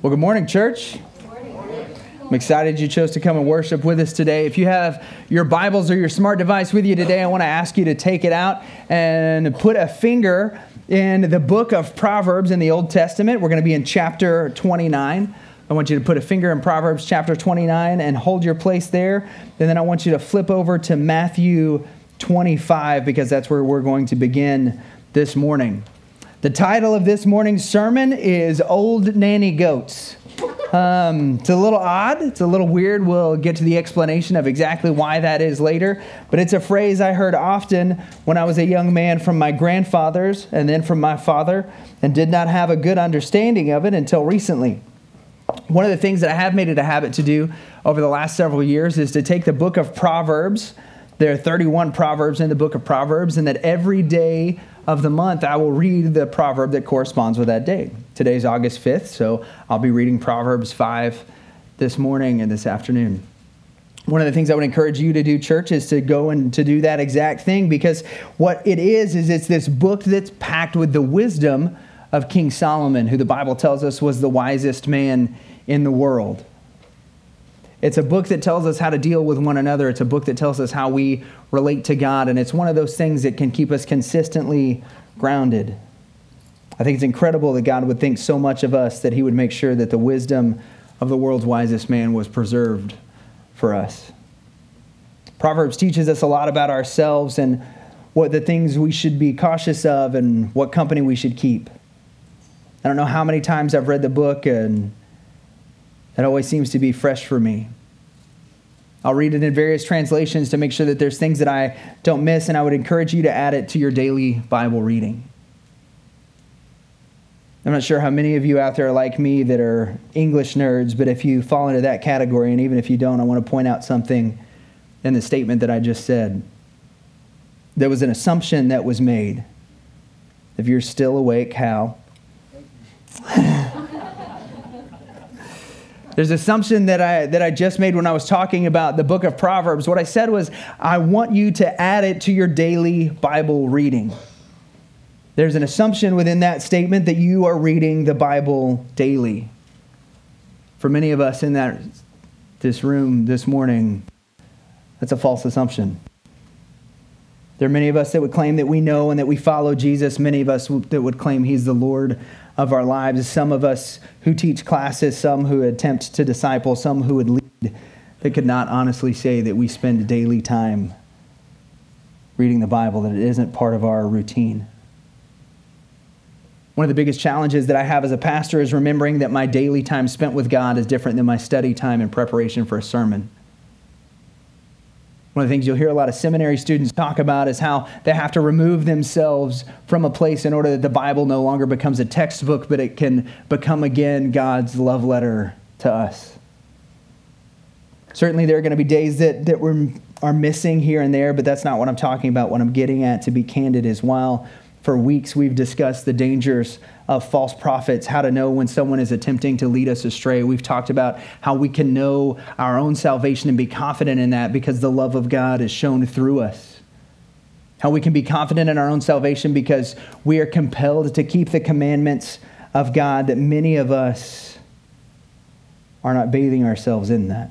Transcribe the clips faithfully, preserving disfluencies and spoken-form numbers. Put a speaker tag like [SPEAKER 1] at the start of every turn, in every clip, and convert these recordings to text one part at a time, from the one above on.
[SPEAKER 1] Well, good morning, church. I'm excited you chose to come and worship with us today. If you have your Bibles or your smart device with you today, I want to ask you to take it out and put a finger in the book of Proverbs in the Old Testament. We're going to be in chapter twenty-nine. I want you to put a finger in Proverbs chapter twenty-nine and hold your place there. And then I want you to flip over to Matthew twenty-five because that's where we're going to begin this morning. The title of this morning's sermon is Old Nanny Goats. Um, it's a little odd. It's a little weird. We'll get to the explanation of exactly why that is later. But it's a phrase I heard often when I was a young man from my grandfathers and then from my father, and did not have a good understanding of it until recently. One of the things that I have made it a habit to do over the last several years is to take the book of Proverbs. There are thirty-one Proverbs in the book of Proverbs, and that every day of the month I will read the proverb that corresponds with that day. Today's August fifth, so I'll be reading Proverbs five this morning and this afternoon. One of the things I would encourage you to do, church, is to go and to do that exact thing, because what it is, is it's this book that's packed with the wisdom of King Solomon, who the Bible tells us was the wisest man in the world. It's a book that tells us how to deal with one another. It's a book that tells us how we relate to God, and it's one of those things that can keep us consistently grounded. I think it's incredible that God would think so much of us that he would make sure that the wisdom of the world's wisest man was preserved for us. Proverbs teaches us a lot about ourselves and what the things we should be cautious of and what company we should keep. I don't know how many times I've read the book, and it always seems to be fresh for me. I'll read it in various translations to make sure that there's things that I don't miss, and I would encourage you to add it to your daily Bible reading. I'm not sure how many of you out there are like me that are English nerds, but if you fall into that category, and even if you don't, I want to point out something in the statement that I just said. There was an assumption that was made. If you're still awake, Hal. There's an assumption that I that I just made when I was talking about the book of Proverbs. What I said was, I want you to add it to your daily Bible reading. There's an assumption within that statement that you are reading the Bible daily. For many of us in that this room this morning, that's a false assumption. There are many of us that would claim that we know and that we follow Jesus. Many of us that would claim he's the Lord of our lives. Some of us who teach classes, some who attempt to disciple, some who would lead, that could not honestly say that we spend daily time reading the Bible, that it isn't part of our routine. One of the biggest challenges that I have as a pastor is remembering that my daily time spent with God is different than my study time in preparation for a sermon. One of the things you'll hear a lot of seminary students talk about is how they have to remove themselves from a place in order that the Bible no longer becomes a textbook, but it can become again God's love letter to us. Certainly there are going to be days that, that we're, are missing here and there, but that's not what I'm talking about. What I'm getting at, to be candid, is while for weeks we've discussed the dangers of false prophets, how to know when someone is attempting to lead us astray. We've talked about how we can know our own salvation and be confident in that because the love of God is shown through us. How we can be confident in our own salvation because we are compelled to keep the commandments of God, that many of us are not bathing ourselves in that.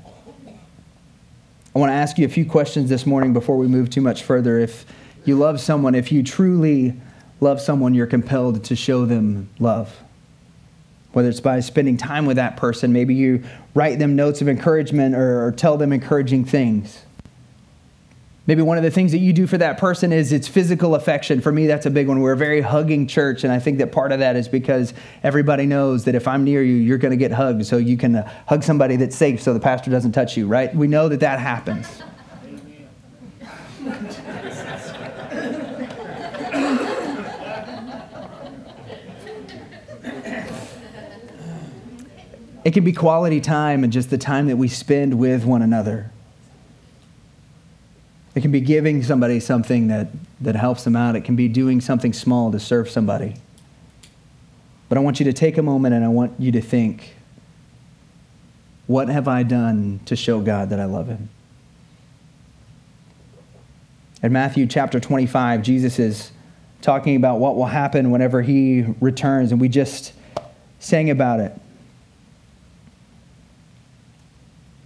[SPEAKER 1] I want to ask you a few questions this morning before we move too much further. If you love someone, if you truly love someone, you're compelled to show them love. Whether it's by spending time with that person, maybe you write them notes of encouragement or, or tell them encouraging things. Maybe one of the things that you do for that person is it's physical affection. For me, that's a big one. We're a very hugging church, and I think that part of that is because everybody knows that if I'm near you, you're going to get hugged, so you can uh, hug somebody that's safe so the pastor doesn't touch you, right? We know that that happens. It can be quality time and just the time that we spend with one another. It can be giving somebody something that, that helps them out. It can be doing something small to serve somebody. But I want you to take a moment and I want you to think, what have I done to show God that I love him? In Matthew chapter twenty-five, Jesus is talking about what will happen whenever he returns, and we just sang about it.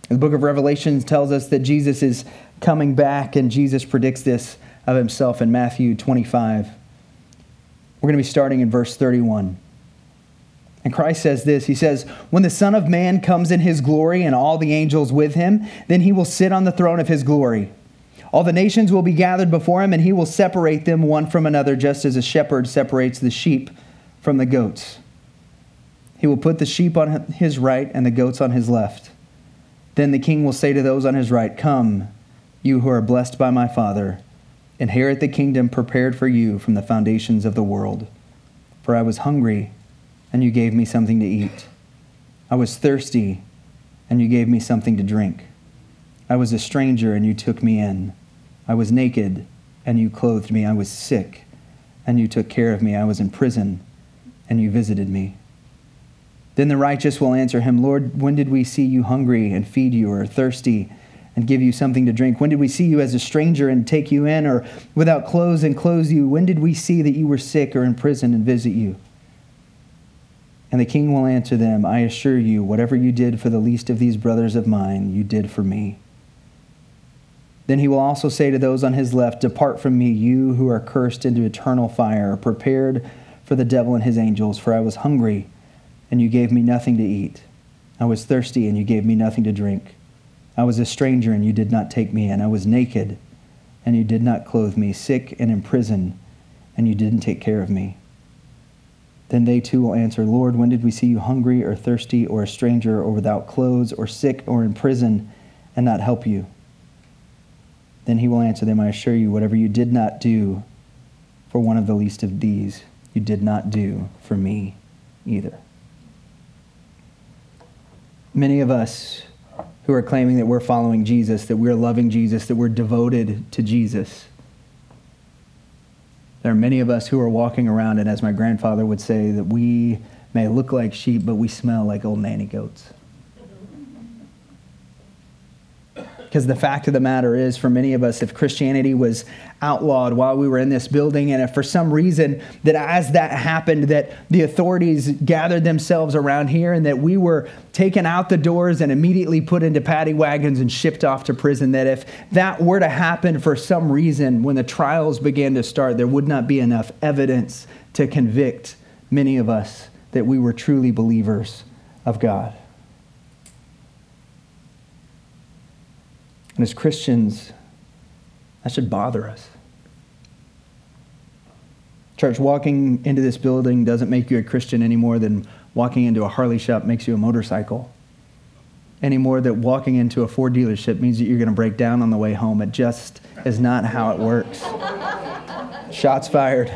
[SPEAKER 1] The book of Revelation tells us that Jesus is coming back, and Jesus predicts this of himself in Matthew twenty-five. We're going to be starting in verse thirty-one. And Christ says this, he says, "When the Son of Man comes in his glory and all the angels with him, then he will sit on the throne of his glory. All the nations will be gathered before him, and he will separate them one from another, just as a shepherd separates the sheep from the goats. He will put the sheep on his right and the goats on his left. Then the king will say to those on his right, 'Come, you who are blessed by my Father, inherit the kingdom prepared for you from the foundations of the world. For I was hungry, and you gave me something to eat. I was thirsty, and you gave me something to drink. I was a stranger, and you took me in. I was naked, and you clothed me. I was sick, and you took care of me. I was in prison, and you visited me.' Then the righteous will answer him, 'Lord, when did we see you hungry and feed you, or thirsty and give you something to drink? When did we see you as a stranger and take you in, or without clothes and clothe you? When did we see that you were sick or in prison and visit you?' And the king will answer them, 'I assure you, whatever you did for the least of these brothers of mine, you did for me.' Then he will also say to those on his left, 'Depart from me, you who are cursed, into eternal fire, prepared for the devil and his angels. For I was hungry, and you gave me nothing to eat. I was thirsty, and you gave me nothing to drink. I was a stranger, and you did not take me in. I was naked, and you did not clothe me, sick and in prison, and you didn't take care of me.' Then they too will answer, 'Lord, when did we see you hungry or thirsty or a stranger or without clothes or sick or in prison and not help you?' Then he will answer them, 'I assure you, whatever you did not do for one of the least of these, you did not do for me either.'" Many of us who are claiming that we're following Jesus, that we're loving Jesus, that we're devoted to Jesus, there are many of us who are walking around, and as my grandfather would say, that we may look like sheep, but we smell like old nanny goats. Because the fact of the matter is, for many of us, if Christianity was outlawed while we were in this building, and if for some reason that as that happened, that the authorities gathered themselves around here and that we were taken out the doors and immediately put into paddy wagons and shipped off to prison, that if that were to happen for some reason, when the trials began to start, there would not be enough evidence to convict many of us that we were truly believers of God. And as Christians, that should bother us. Church, walking into this building doesn't make you a Christian any more than walking into a Harley shop makes you a motorcycle. Any more that walking into a Ford dealership means that you're going to break down on the way home. It just is not how it works. Shots fired.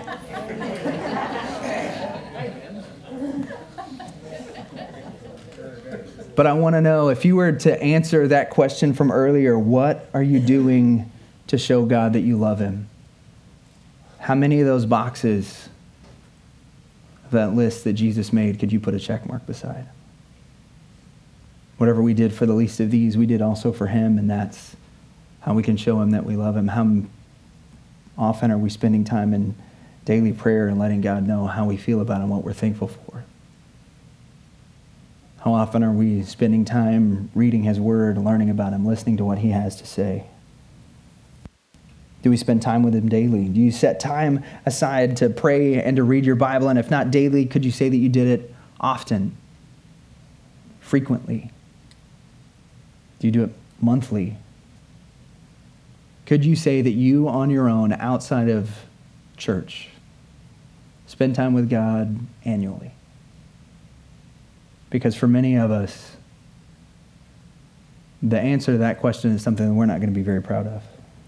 [SPEAKER 1] But I want to know, if you were to answer that question from earlier, what are you doing to show God that you love him? How many of those boxes of that list that Jesus made could you put a check mark beside? Whatever we did for the least of these, we did also for him, and that's how we can show him that we love him. How often are we spending time in daily prayer and letting God know how we feel about him, what we're thankful for? How often are we spending time reading his word, learning about him, listening to what he has to say? Do we spend time with him daily? Do you set time aside to pray and to read your Bible? And if not daily, could you say that you did it often, frequently? Do you do it monthly? Could you say that you on your own, outside of church, spend time with God annually? Because for many of us, the answer to that question is something that we're not going to be very proud of.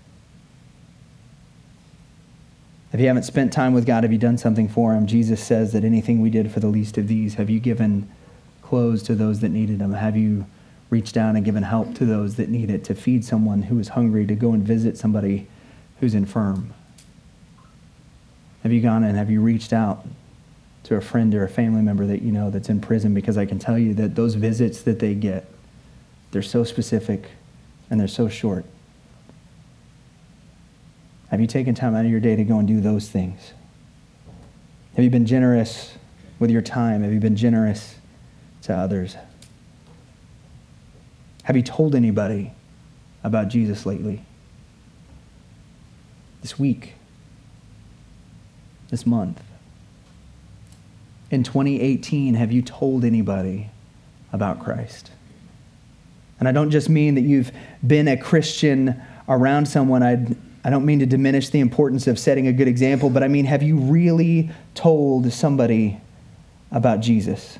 [SPEAKER 1] If you haven't spent time with God, have you done something for him? Jesus says that anything we did for the least of these, have you given clothes to those that needed them? Have you reached down and given help to those that need it, to feed someone who is hungry, to go and visit somebody who's infirm? Have you gone and have you reached out to a friend or a family member that you know that's in prison? Because I can tell you that those visits that they get, they're so specific and they're so short. Have you taken time out of your day to go and do those things? Have you been generous with your time? Have you been generous to others? Have you told anybody about Jesus lately? This week? This month? In twenty eighteen, have you told anybody about Christ? And I don't just mean that you've been a Christian around someone. I'd, I don't mean to diminish the importance of setting a good example, but I mean, have you really told somebody about Jesus?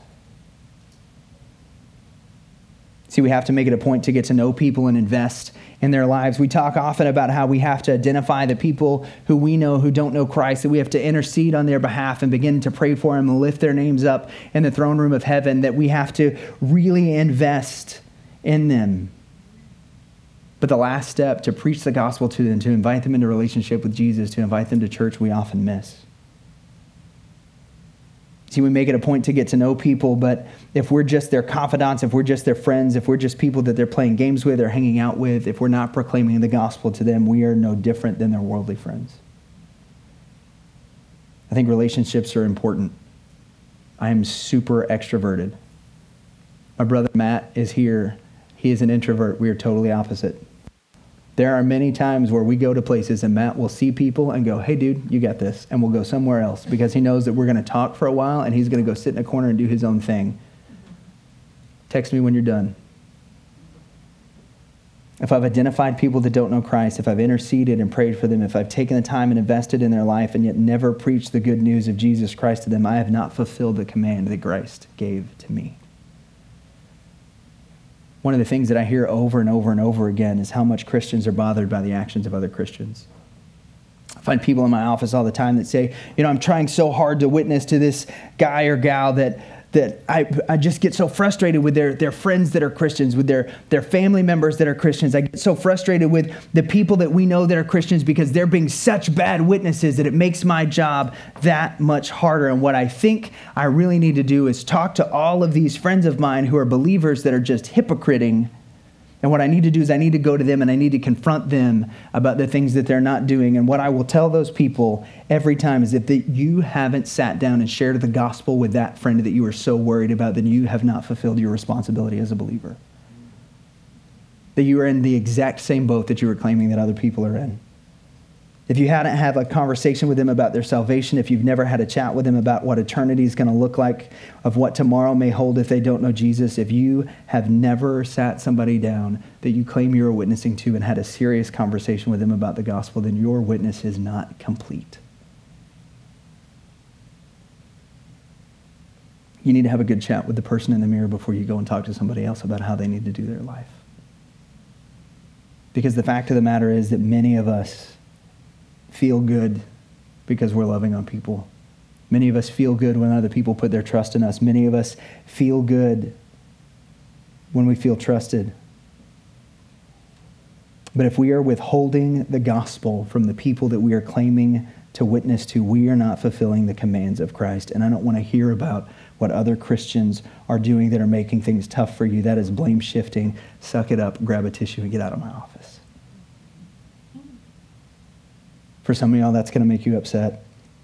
[SPEAKER 1] See, we have to make it a point to get to know people and invest in their lives. We talk often about how we have to identify the people who we know who don't know Christ, that we have to intercede on their behalf and begin to pray for them and lift their names up in the throne room of heaven, that we have to really invest in them. But the last step, to preach the gospel to them, to invite them into relationship with Jesus, to invite them to church, we often miss. See, we make it a point to get to know people, but if we're just their confidants, if we're just their friends, if we're just people that they're playing games with or hanging out with, if we're not proclaiming the gospel to them, we are no different than their worldly friends. I think relationships are important. I am super extroverted. My brother Matt is here. He is an introvert. We are totally opposite. There are many times where we go to places and Matt will see people and go, hey, dude, you got this. And we'll go somewhere else because he knows that we're going to talk for a while and he's going to go sit in a corner and do his own thing. Text me when you're done. If I've identified people that don't know Christ, if I've interceded and prayed for them, if I've taken the time and invested in their life and yet never preached the good news of Jesus Christ to them, I have not fulfilled the command that Christ gave to me. One of the things that I hear over and over and over again is how much Christians are bothered by the actions of other Christians. I find people in my office all the time that say, you know, I'm trying so hard to witness to this guy or gal that that I, I just get so frustrated with their, their friends that are Christians, with their, their family members that are Christians. I get so frustrated with the people that we know that are Christians because they're being such bad witnesses that it makes my job that much harder. And what I think I really need to do is talk to all of these friends of mine who are believers that are just hypocriting. And what I need to do is I need to go to them and I need to confront them about the things that they're not doing. And what I will tell those people every time is if that you haven't sat down and shared the gospel with that friend that you are so worried about, then you have not fulfilled your responsibility as a believer. That you are in the exact same boat that you are claiming that other people are in. If you hadn't had a conversation with them about their salvation, if you've never had a chat with them about what eternity is going to look like, of what tomorrow may hold if they don't know Jesus, if you have never sat somebody down that you claim you're witnessing to and had a serious conversation with them about the gospel, then your witness is not complete. You need to have a good chat with the person in the mirror before you go and talk to somebody else about how they need to do their life. Because the fact of the matter is that many of us feel good because we're loving on people. Many of us feel good when other people put their trust in us. Many of us feel good when we feel trusted. But if we are withholding the gospel from the people that we are claiming to witness to, we are not fulfilling the commands of Christ. And I don't want to hear about what other Christians are doing that are making things tough for you. That is blame shifting. Suck it up, grab a tissue, and get out of my office. For some of y'all, that's going to make you upset.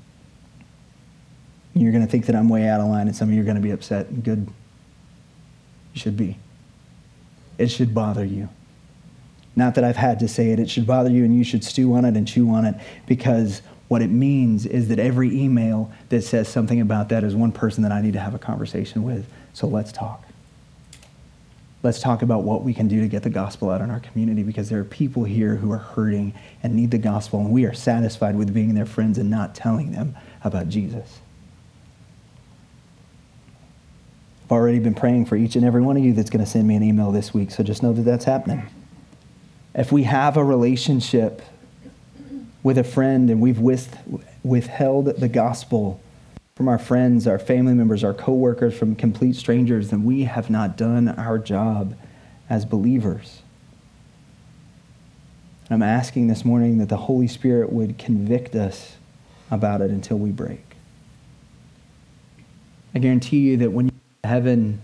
[SPEAKER 1] You're going to think that I'm way out of line, and some of you are going to be upset. Good. You should be. It should bother you. Not that I've had to say it. It should bother you, and you should stew on it and chew on it, because what it means is that every email that says something about that is one person that I need to have a conversation with. So let's talk. Let's talk about what we can do to get the gospel out in our community, because there are people here who are hurting and need the gospel, and we are satisfied with being their friends and not telling them about Jesus. I've already been praying for each and every one of you that's going to send me an email this week, so just know that that's happening. If we have a relationship with a friend and we've with, withheld the gospel from our friends, our family members, our coworkers, from complete strangers, then we have not done our job as believers. And I'm asking this morning that the Holy Spirit would convict us about it until we break. I guarantee you that when you get to heaven,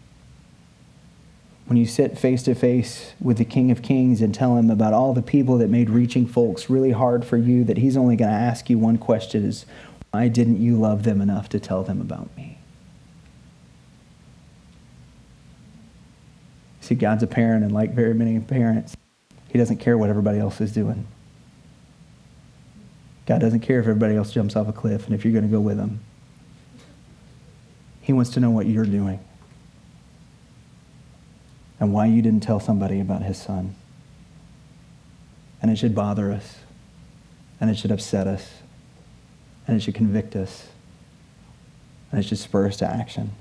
[SPEAKER 1] when you sit face to face with the King of Kings and tell him about all the people that made reaching folks really hard for you, that he's only going to ask you one question: is, why didn't you love them enough to tell them about me? See, God's a parent, and like very many parents, he doesn't care what everybody else is doing. God doesn't care if everybody else jumps off a cliff and if you're going to go with them. He wants to know what you're doing and why you didn't tell somebody about his son. And it should bother us, and it should upset us, and it should convict us, and it should spur us to action.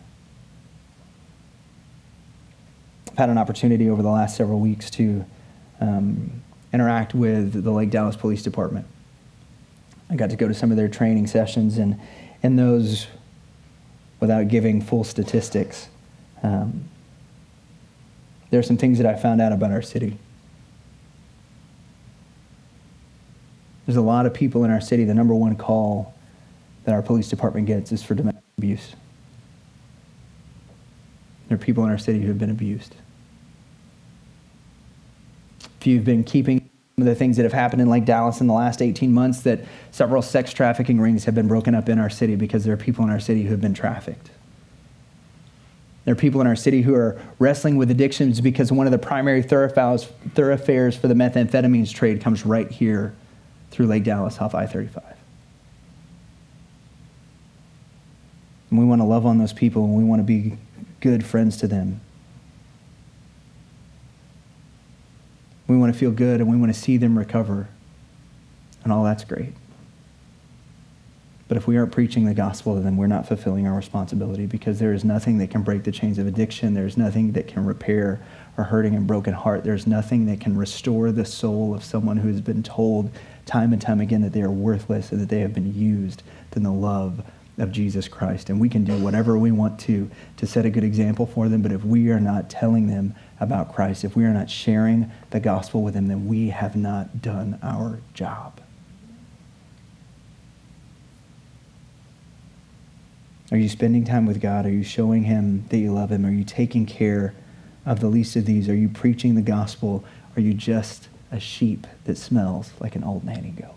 [SPEAKER 1] I've had an opportunity over the last several weeks to um, interact with the Lake Dallas Police Department. I got to go to some of their training sessions, and in those, without giving full statistics, um, there are some things that I found out about our city. There's a lot of people in our city, the number one call that our police department gets is for domestic abuse. There are people in our city who have been abused. If you've been keeping some of the things that have happened in Lake Dallas in the last eighteen months, that several sex trafficking rings have been broken up in our city because there are people in our city who have been trafficked. There are people in our city who are wrestling with addictions because one of the primary thoroughfares, thoroughfares for the methamphetamines trade comes right here through Lake Dallas off I thirty-five. And we want to love on those people, and we want to be good friends to them. We want to feel good, and we want to see them recover. And all that's great. But if we aren't preaching the gospel to them, we're not fulfilling our responsibility, because there is nothing that can break the chains of addiction. There's nothing that can repair a hurting and broken heart. There's nothing that can restore the soul of someone who has been told time and time again that they are worthless and that they have been used than the love of Jesus Christ. And we can do whatever we want to to set a good example for them, but if we are not telling them about Christ, if we are not sharing the gospel with them, then we have not done our job. Are you spending time with God? Are you showing him that you love him? Are you taking care of the least of these? Are you preaching the gospel? Are you just a sheep that smells like an old nanny goat?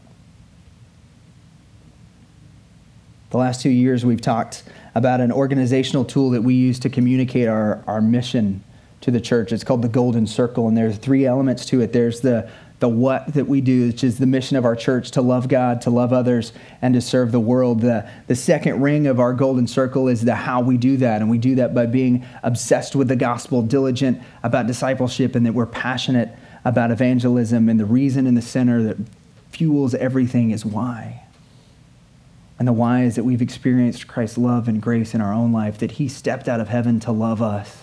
[SPEAKER 1] The last two years, we've talked about an organizational tool that we use to communicate our, our mission to the church. It's called the Golden Circle, and there's three elements to it. There's the, the what that we do, which is the mission of our church, to love God, to love others, and to serve the world. The, the second ring of our Golden Circle is the how we do that, and we do that by being obsessed with the gospel, diligent about discipleship, and that we're passionate about evangelism. And the reason in the center that fuels everything is why. And the why is that we've experienced Christ's love and grace in our own life, that he stepped out of heaven to love us.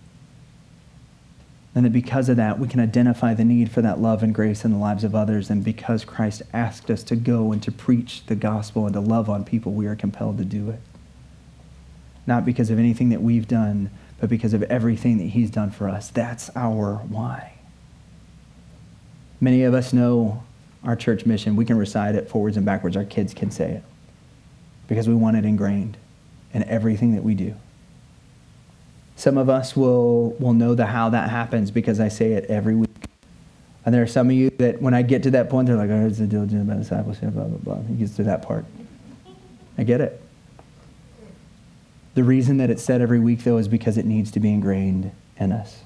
[SPEAKER 1] And that because of that, we can identify the need for that love and grace in the lives of others. And because Christ asked us to go and to preach the gospel and to love on people, we are compelled to do it. Not because of anything that we've done, but because of everything that he's done for us. That's our why. Many of us know our church mission. We can recite it forwards and backwards. Our kids can say it because we want it ingrained in everything that we do. Some of us will, will know the how that happens because I say it every week. And there are some of you that when I get to that point, they're like, oh, it's the diligent about discipleship, blah, blah, blah. It gets to that part. I get it. The reason that it's said every week, though, is because it needs to be ingrained in us.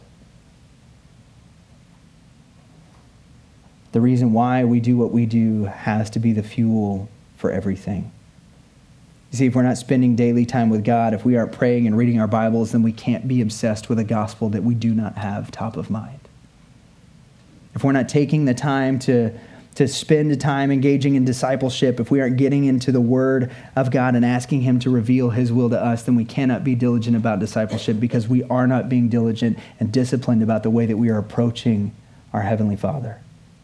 [SPEAKER 1] The reason why we do what we do has to be the fuel for everything. You see, if we're not spending daily time with God, if we aren't praying and reading our Bibles, then we can't be obsessed with a gospel that we do not have top of mind. If we're not taking the time to, to spend time engaging in discipleship, if we aren't getting into the Word of God and asking him to reveal his will to us, then we cannot be diligent about discipleship because we are not being diligent and disciplined about the way that we are approaching our Heavenly Father.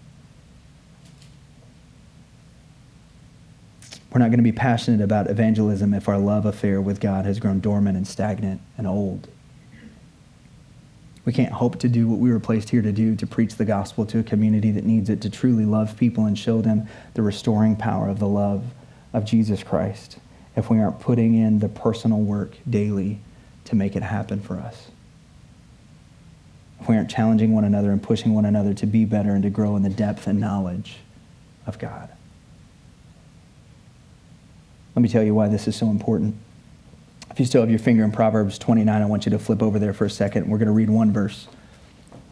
[SPEAKER 1] We're not going to be passionate about evangelism if our love affair with God has grown dormant and stagnant and old. We can't hope to do what we were placed here to do, to preach the gospel to a community that needs it, to truly love people and show them the restoring power of the love of Jesus Christ, if we aren't putting in the personal work daily to make it happen for us. If we aren't challenging one another and pushing one another to be better and to grow in the depth and knowledge of God. Let me tell you why this is so important. If you still have your finger in Proverbs twenty-nine, I want you to flip over there for a second. We're going to read one verse.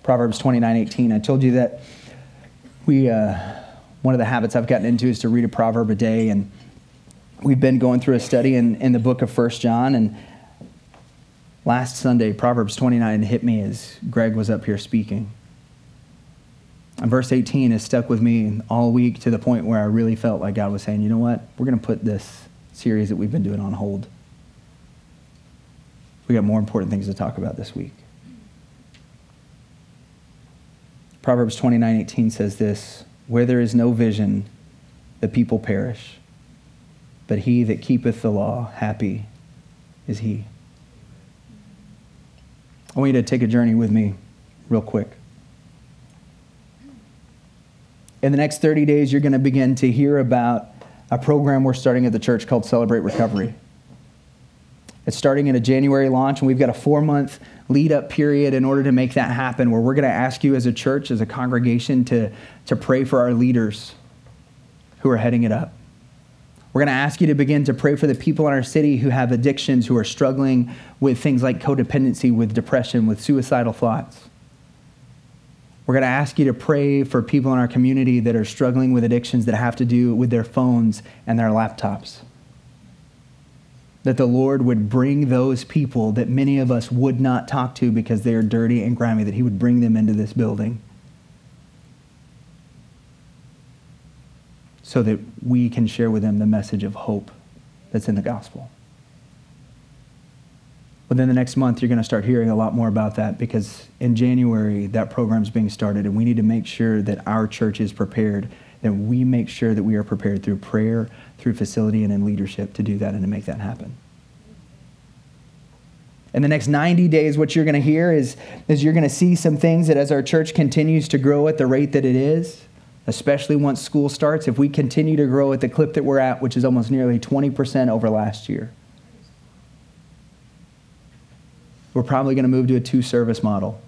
[SPEAKER 1] Proverbs twenty-nine eighteen. I told you that we, uh, one of the habits I've gotten into is to read a proverb a day, and we've been going through a study in, in the book of First John, and last Sunday, Proverbs twenty-nine hit me as Greg was up here speaking. And verse eighteen has stuck with me all week to the point where I really felt like God was saying, you know what? We're going to put this series that we've been doing on hold. We got more important things to talk about this week. Proverbs twenty-nine eighteen says this, where there is no vision, the people perish, but he that keepeth the law, happy is he. I want you to take a journey with me real quick. In the next thirty days, you're going to begin to hear about a program we're starting at the church called Celebrate Recovery. It's starting in a January launch, and we've got a four-month lead-up period in order to make that happen, where we're going to ask you as a church, as a congregation, to, to pray for our leaders who are heading it up. We're going to ask you to begin to pray for the people in our city who have addictions, who are struggling with things like codependency, with depression, with suicidal thoughts. We're going to ask you to pray for people in our community that are struggling with addictions that have to do with their phones and their laptops. That the Lord would bring those people that many of us would not talk to because they are dirty and grimy, that he would bring them into this building so that we can share with them the message of hope that's in the gospel. Within the next month, you're going to start hearing a lot more about that, because in January, that program's being started, and we need to make sure that our church is prepared, that we make sure that we are prepared through prayer, through facility, and in leadership to do that and to make that happen. In the next ninety days, what you're going to hear is, is you're going to see some things that as our church continues to grow at the rate that it is, especially once school starts, if we continue to grow at the clip that we're at, which is almost nearly twenty percent over last year, we're probably going to move to a two-service model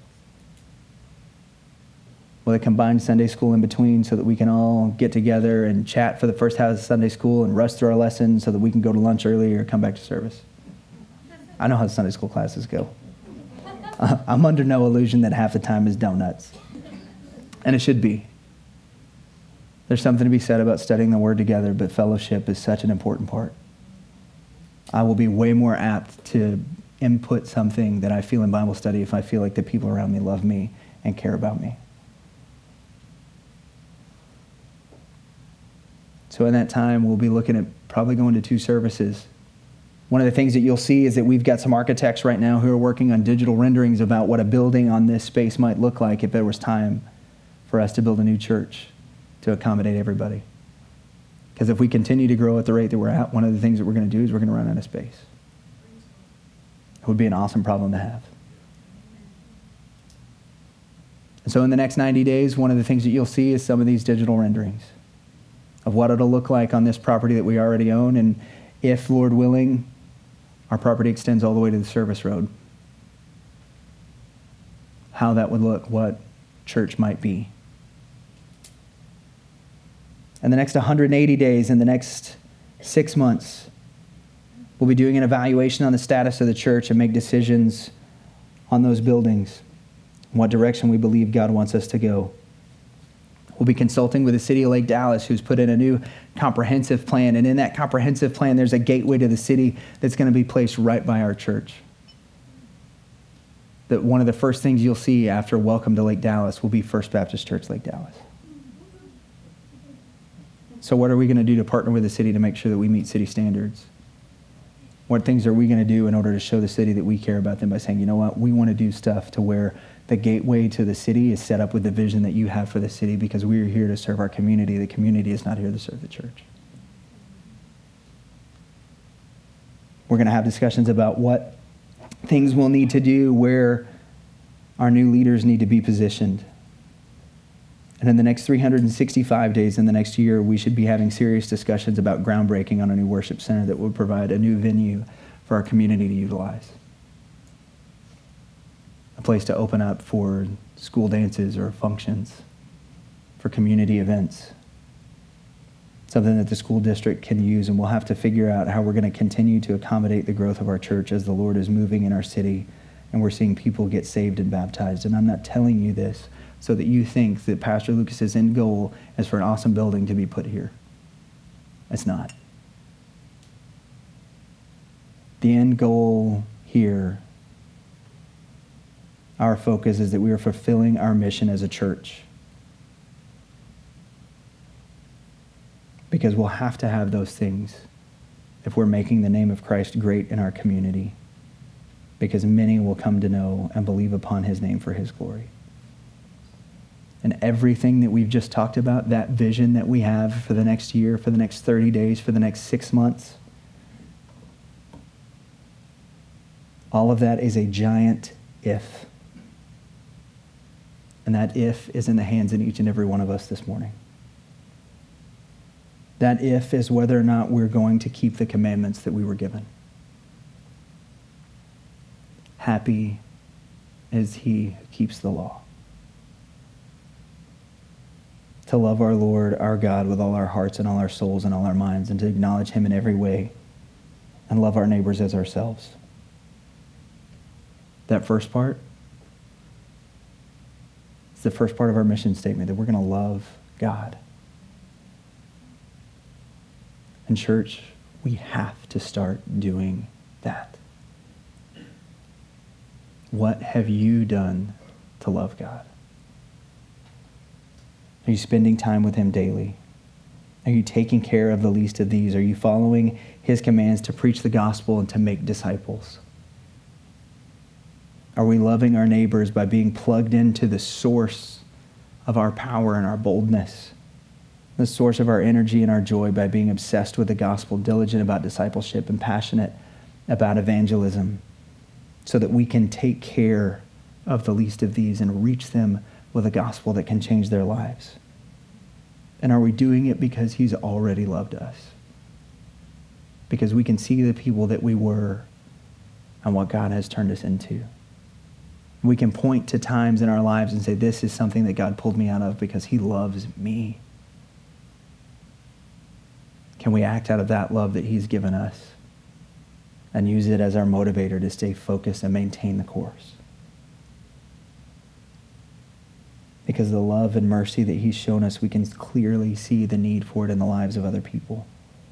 [SPEAKER 1] with a combined Sunday school in between, so that we can all get together and chat for the first half of Sunday school and rush through our lessons so that we can go to lunch early or come back to service. I know how the Sunday school classes go. I'm under no illusion that half the time is donuts. And it should be. There's something to be said about studying the Word together, but fellowship is such an important part. I will be way more apt to input something that I feel in Bible study if I feel like the people around me love me and care about me. So in that time, we'll be looking at probably going to two services. One of the things that you'll see is that we've got some architects right now who are working on digital renderings about what a building on this space might look like if there was time for us to build a new church to accommodate everybody. Because if we continue to grow at the rate that we're at, one of the things that we're going to do is we're going to run out of space. It would be an awesome problem to have. And so in the next ninety days, one of the things that you'll see is some of these digital renderings of what it'll look like on this property that we already own, and if, Lord willing, our property extends all the way to the service road, how that would look, what church might be. In the next one hundred eighty days, in the next six months, we'll be doing an evaluation on the status of the church and make decisions on those buildings, what direction we believe God wants us to go. We'll be consulting with the city of Lake Dallas, who's put in a new comprehensive plan. And in that comprehensive plan, there's a gateway to the city that's going to be placed right by our church. That one of the first things you'll see after Welcome to Lake Dallas will be First Baptist Church Lake Dallas. So what are we going to do to partner with the city to make sure that we meet city standards? What things are we going to do in order to show the city that we care about them by saying, you know what, we want to do stuff to where the gateway to the city is set up with the vision that you have for the city, because we are here to serve our community. The community is not here to serve the church. We're going to have discussions about what things we'll need to do, where our new leaders need to be positioned. And in the next three hundred sixty-five days in the next year, we should be having serious discussions about groundbreaking on a new worship center that will provide a new venue for our community to utilize. A place to open up for school dances or functions, for community events. Something that the school district can use, and we'll have to figure out how we're going to continue to accommodate the growth of our church as the Lord is moving in our city and we're seeing people get saved and baptized. And I'm not telling you this so that you think that Pastor Lucas's end goal is for an awesome building to be put here. It's not. The end goal here, our focus is that we are fulfilling our mission as a church. Because we'll have to have those things if we're making the name of Christ great in our community. Because many will come to know and believe upon his name for his glory. And everything that we've just talked about, that vision that we have for the next year, for the next thirty days, for the next six months, all of that is a giant if. And that if is in the hands of each and every one of us this morning. That if is whether or not we're going to keep the commandments that we were given. Happy is he who keeps the law. To love our Lord, our God, with all our hearts and all our souls and all our minds, and to acknowledge him in every way, and love our neighbors as ourselves. That first part, it's the first part of our mission statement, that we're going to love God. And church, we have to start doing that. What have you done to love God? Are you spending time with him daily? Are you taking care of the least of these? Are you following his commands to preach the gospel and to make disciples? Are we loving our neighbors by being plugged into the source of our power and our boldness? The source of our energy and our joy by being obsessed with the gospel, diligent about discipleship, and passionate about evangelism, so that we can take care of the least of these and reach them with a gospel that can change their lives? And are we doing it because he's already loved us? Because we can see the people that we were and what God has turned us into. We can point to times in our lives and say, this is something that God pulled me out of because he loves me. Can we act out of that love that he's given us and use it as our motivator to stay focused and maintain the course? Because the love and mercy that he's shown us, we can clearly see the need for it in the lives of other people.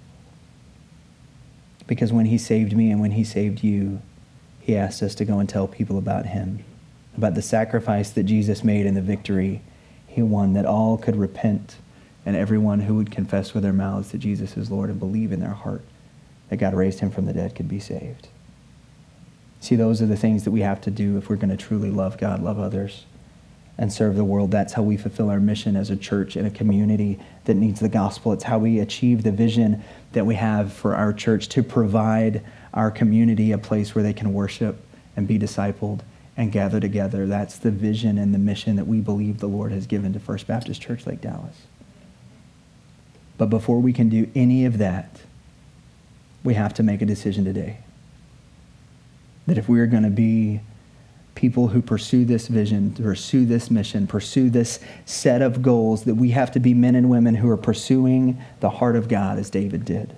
[SPEAKER 1] Because when he saved me and when he saved you, he asked us to go and tell people about him, about the sacrifice that Jesus made and the victory he won, that all could repent, and everyone who would confess with their mouths that Jesus is Lord and believe in their heart that God raised him from the dead could be saved. See, those are the things that we have to do if we're going to truly love God, love others, and serve the world. That's how we fulfill our mission as a church in a community that needs the gospel. It's how we achieve the vision that we have for our church to provide our community a place where they can worship and be discipled and gather together. That's the vision and the mission that we believe the Lord has given to First Baptist Church Lake Dallas. But before we can do any of that, we have to make a decision today. That if we are going to be people who pursue this vision, pursue this mission, pursue this set of goals, that we have to be men and women who are pursuing the heart of God as David did.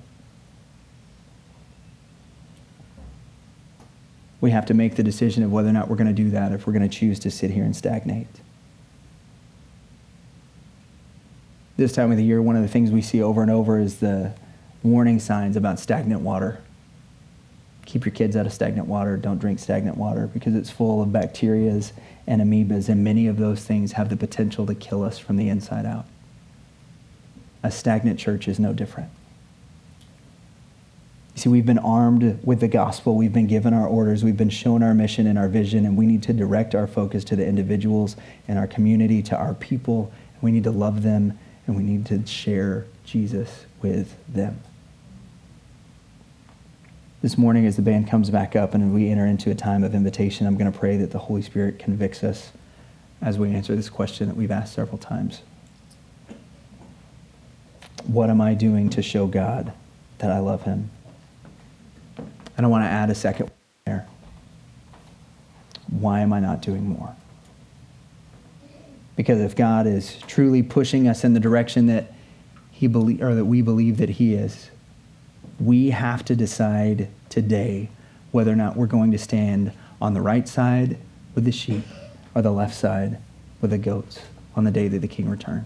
[SPEAKER 1] We have to make the decision of whether or not we're going to do that, if we're going to choose to sit here and stagnate. This time of the year, one of the things we see over and over is the warning signs about stagnant water. Keep your kids out of stagnant water. Don't drink stagnant water because it's full of bacterias and amoebas, and many of those things have the potential to kill us from the inside out. A stagnant church is no different. You see, we've been armed with the gospel. We've been given our orders. We've been shown our mission and our vision, and we need to direct our focus to the individuals in our community, to our people. We need to love them, and we need to share Jesus with them. This morning, as the band comes back up and we enter into a time of invitation, I'm going to pray that the Holy Spirit convicts us as we answer this question that we've asked several times. What am I doing to show God that I love him? And I want to add a second there. Why am I not doing more? Because if God is truly pushing us in the direction that he believe, or that we believe that he is, we have to decide today whether or not we're going to stand on the right side with the sheep or the left side with the goats on the day that the King returns.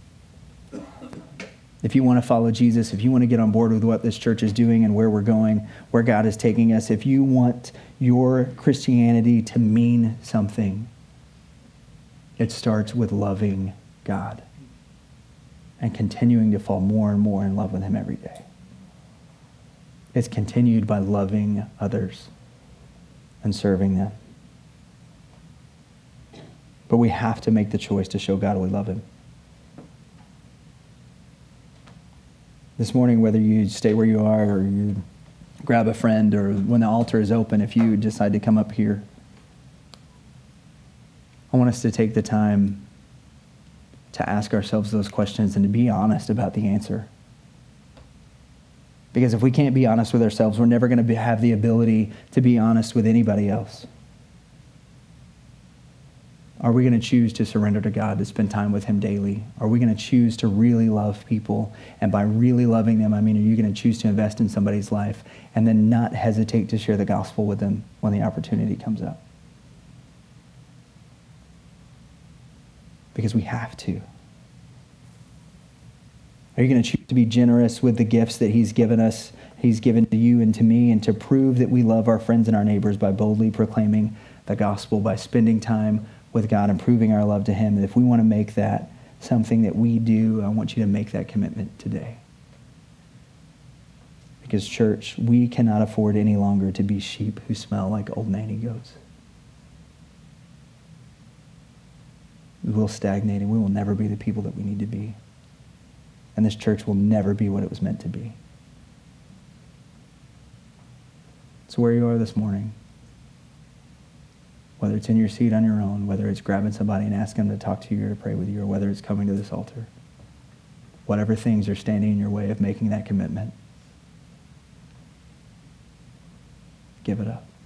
[SPEAKER 1] If you want to follow Jesus, if you want to get on board with what this church is doing and where we're going, where God is taking us, if you want your Christianity to mean something, it starts with loving God and continuing to fall more and more in love with him every day. It's continued by loving others and serving them. But we have to make the choice to show God we love him. This morning, whether you stay where you are or you grab a friend or when the altar is open, if you decide to come up here, I want us to take the time to ask ourselves those questions and to be honest about the answer. Because if we can't be honest with ourselves, we're never going to have the ability to be honest with anybody else. Are we going to choose to surrender to God, to spend time with him daily? Are we going to choose to really love people? And by really loving them, I mean, are you going to choose to invest in somebody's life and then not hesitate to share the gospel with them when the opportunity comes up? Because we have to. Are you going to choose to be generous with the gifts that he's given us, he's given to you and to me, and to prove that we love our friends and our neighbors by boldly proclaiming the gospel, by spending time with God and proving our love to him? And if we want to make that something that we do, I want you to make that commitment today. Because, church, we cannot afford any longer to be sheep who smell like old nanny goats. We will stagnate and we will never be the people that we need to be. And this church will never be what it was meant to be. So where you are this morning, whether it's in your seat on your own, whether it's grabbing somebody and asking them to talk to you or to pray with you, or whether it's coming to this altar, whatever things are standing in your way of making that commitment, give it up.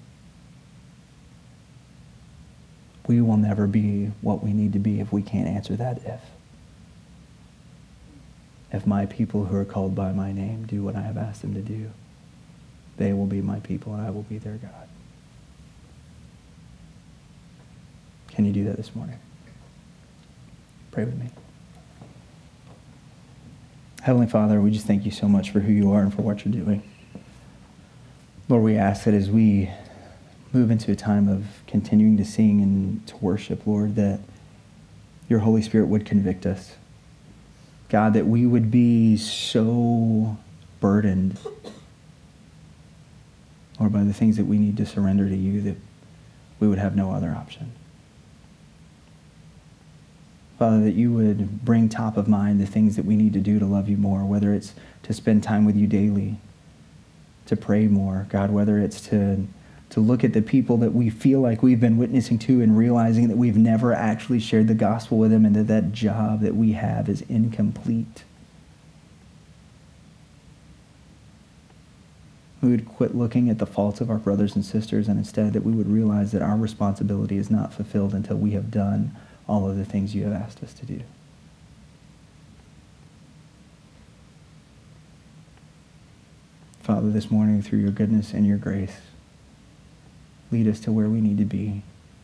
[SPEAKER 1] We will never be what we need to be if we can't answer that if. If my people who are called by my name do what I have asked them to do, they will be my people and I will be their God. Can you do that this morning? Pray with me. Heavenly Father, we just thank you so much for who you are and for what you're doing. Lord, we ask that as we move into a time of continuing to sing and to worship, Lord, that your Holy Spirit would convict us. God, that we would be so burdened, Lord, by the things that we need to surrender to you, that we would have no other option. Father, that you would bring top of mind the things that we need to do to love you more, whether it's to spend time with you daily, to pray more, God, whether it's to, to look at the people that we feel like we've been witnessing to and realizing that we've never actually shared the gospel with them and that that job that we have is incomplete. We would quit looking at the faults of our brothers and sisters, and instead that we would realize that our responsibility is not fulfilled until we have done all of the things you have asked us to do. Father, this morning, through your goodness and your grace, lead us to where we need to be,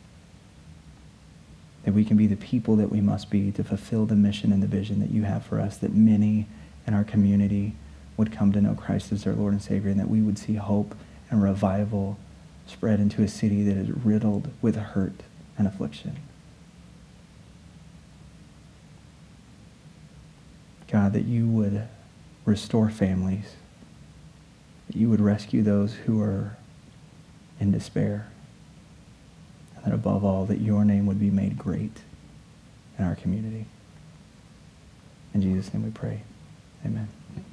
[SPEAKER 1] that we can be the people that we must be to fulfill the mission and the vision that you have for us, that many in our community would come to know Christ as their Lord and Savior, and that we would see hope and revival spread into a city that is riddled with hurt and affliction. God, that you would restore families, that you would rescue those who are in despair, and that above all, that your name would be made great in our community. In Jesus' name we pray. Amen.